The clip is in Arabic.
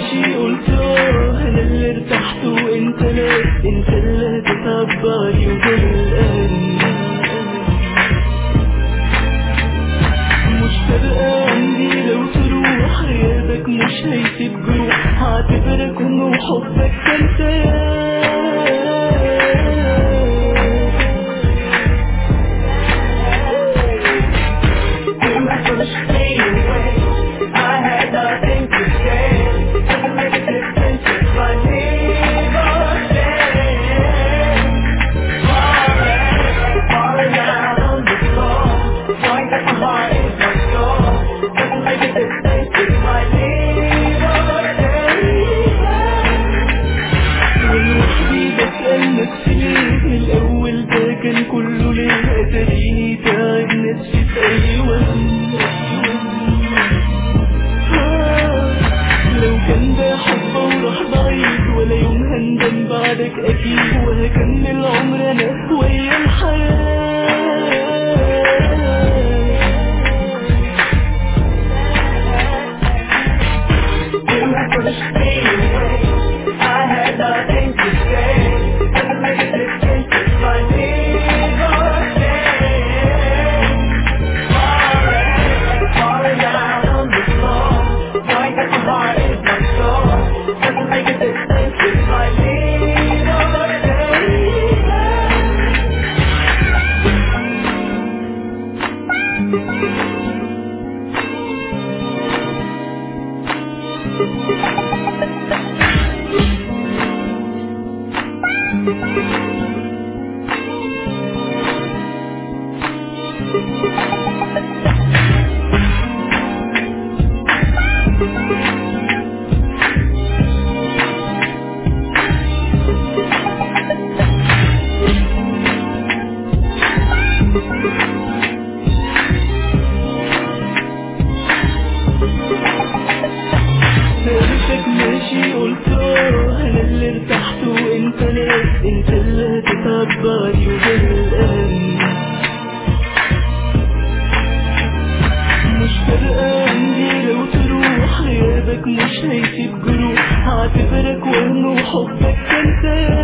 ماشي قلت انا اللي ارتحت وانت لا، انت اللي هتتعب بعدي وده القلب. مش فارقة عندي لو تروح، غيابك مش هيسيب جروح، هعتبرك وحبك كان الأول ده كان كله ليه، أتاريني تعب نفسي في أي وهم. لو كان ده حب وراح بعيد ولا يوم هندم بعدك أكيد، وهكمل عمر أنا ويا الحياة. ماشي قلت انا اللي ارتحت وانت لا، انت اللي هتتعب بعدي وده القلب. مش فارقة عندي لو تروح، غيابك مش هيسيب جروح، هعتبرك وهم وحبك كان